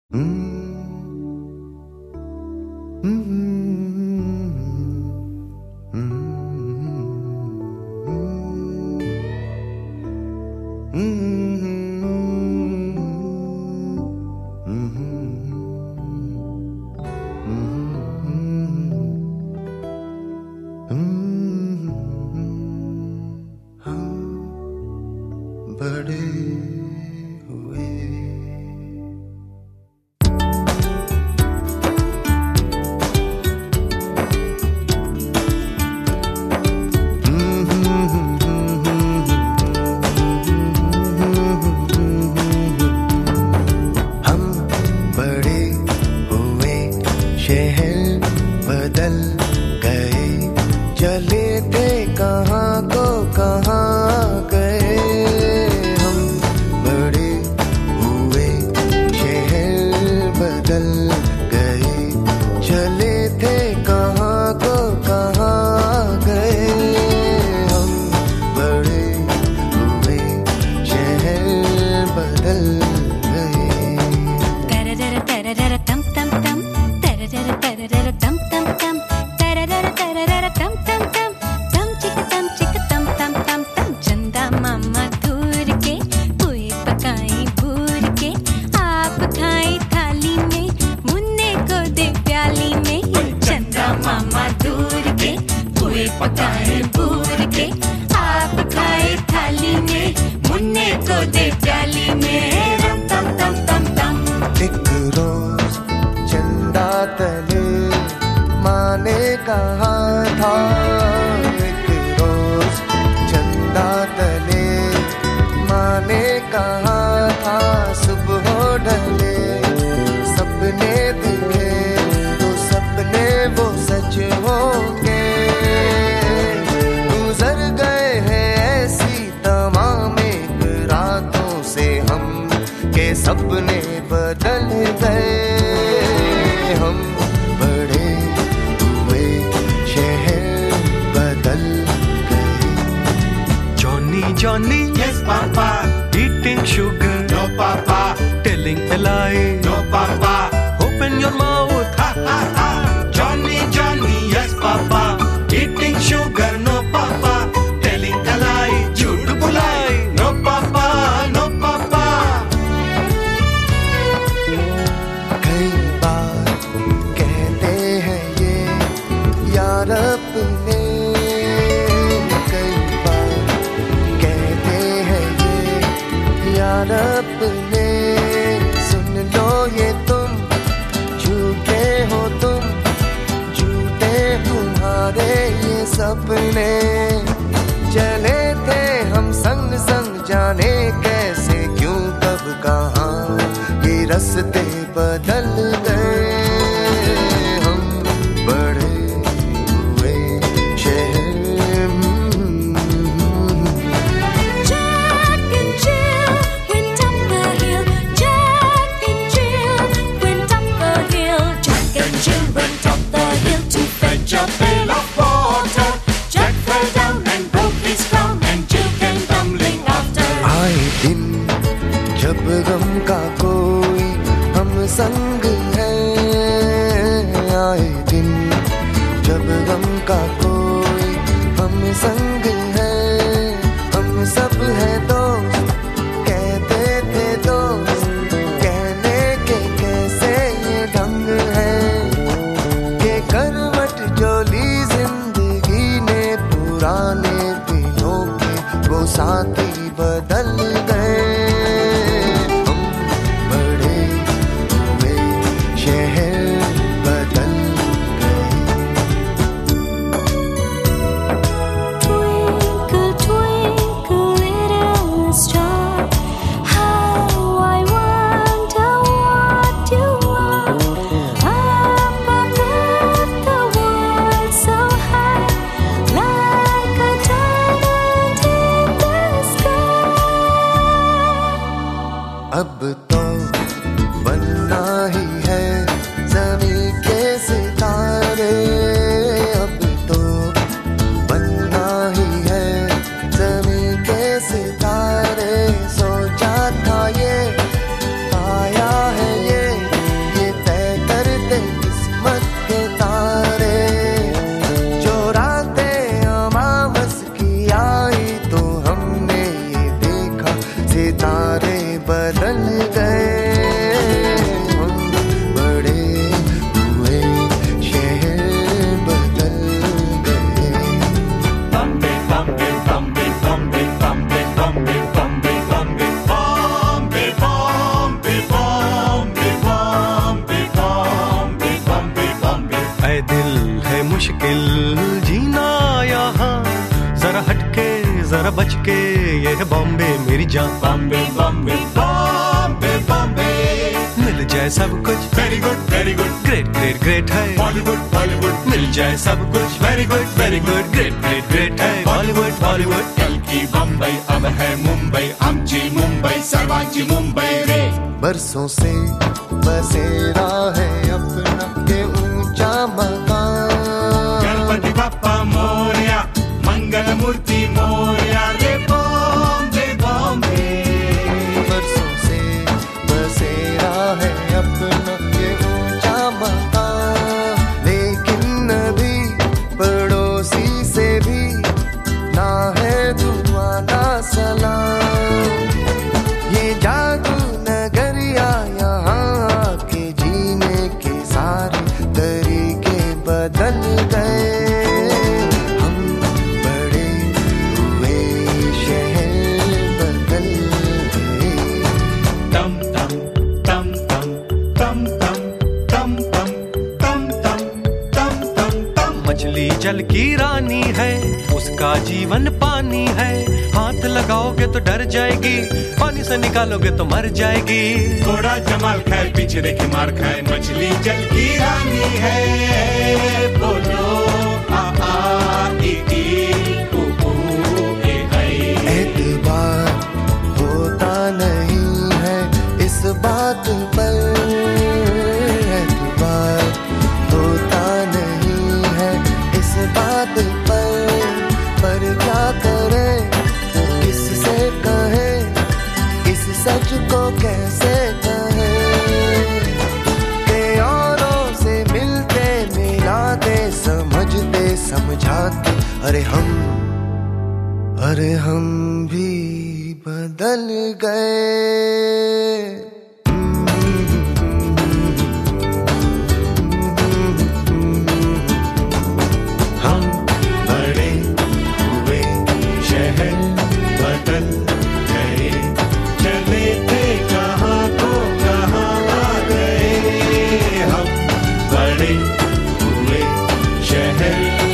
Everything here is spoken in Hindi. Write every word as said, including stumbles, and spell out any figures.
बड़े हुए हम बड़े हुए शहर बदल गए, चले थे कहाँ को कहाँ गए। हम बड़े हुए शहर बदल गए, चले थे कहाँ को कहाँ गए। हम बड़े हुए शहर बदल गए। तररर तररर तम तम तम, तररर तररर तम तम तम, तररर तररर तम तम तम, तम चिक तम चिक तम तम तम तम। चंदा मामा दूर के पुए पकाए भूर के, आप खाए थाली में, मुन्ने को दे प्याली में। चंदा मामा दूर के पुए पकाए भूर के, आप खाए थाली में, मुन्ने को दे प्याली में। रम तम तम तम तम। एक रोज चंदा तले माँ ने कहा था, एक रोज चंदा तले माँ ने कहा था। सुबह ढले सपने दिखे तो सपने वो सच होंगे। गुजर गए हैं ऐसी तमाम एक रातों से हम के सपने बदल गए। हम बड़े हुए शहर बदल गए। Johnny, Johnny, Yes, Papa. eating sugar, No, Papa. telling a lie. No, Papa. Open your mouth, Ha, ha, ha. Johnny, Johnny, yes, Papa. Eating sugar, no, Papa. Telling a lie, झूठ बुलाई. No, Papa. No, Papa. कई बार कहते हैं ये यार अपने, कई बार कहते हैं ये यार अपने। सुन लो ये तुम, झूठे हो तुम, झूठे तुम्हारे ये सपने। चले थे हम संग संग, जाने कैसे क्यों कब कहाँ ये रास्ते बदल गए। हम बड़े हुए शहर। Jack and Jill went up the hill. Jack and Jill went up the hill. Jack and Jill went up the hill to fetch a pail of water. Jack fell down and broke his crown, and Jill came tumbling after. आए दिन जब गम का कोई हम संग है, आए दिन जब गम का कोई हम संग है। हम सब है दोस्त, कहते थे दोस्त, कहने के कैसे ये ढंग है। ये करवट जो ली जिंदगी ने, पुराने दिनों के वो साथी बदल गए। हम बड़े हुए है दिल है मुश्किल जीना यहाँ, जरा हटके जरा बचके, ये है बॉम्बे मेरी जान। बॉम्बे बॉम्बे बॉम्बे बॉम्बे, मिल जाए सब कुछ very good very good, great great great है बॉलीवुड बॉलीवुड, मिल जाए सब कुछ very good very good, great great great है बॉलीवुड बॉलीवुड। कल की बम्बई अब है मुंबई, आमची मुंबई सर्वांची मुंबई रे। बरसों से बसेरा है अपना ये ऊंचा मकान, गणपति बाप्पा मोरया, मंगल मूर्ति मोरया रे बॉम्बे बॉम्बे। बरसों से बसेरा है अपना ये ऊंचा मकान, लेकिन अभी पड़ोसी से भी ना है दुआ ना सलाम। ये जादू नगरिया यहाँ के जीने के सारे तरीके बदल गए। हम बड़े हुए शहर बदल गए। तम तम तम तम तम तम तम तम तम तम तम तम। मछली जल की रानी है, उसका जीवन पानी है, हाथ लगाओगे तो डर जाएगी, पानी से निकालोगे तो मर जाएगी। घोड़ा जमाल खाए पीछे देखे मार खाए, मछली जल की रानी है। बोलो आ आ ई ई उ ऊ ए ऐ। एतबार होता नहीं है इस बात पर, एतबार होता नहीं है इस बात पर, पर क्या करे किससे कहे, इस सच को कैसे कहे कि औरों से मिलते मिलाते समझते समझाते, अरे हम अरे हम भी बदल गए। हम बड़े हुए शहर बदल गए, चले थे कहाँ को कहाँ आ गए। हम बड़े हुए शहर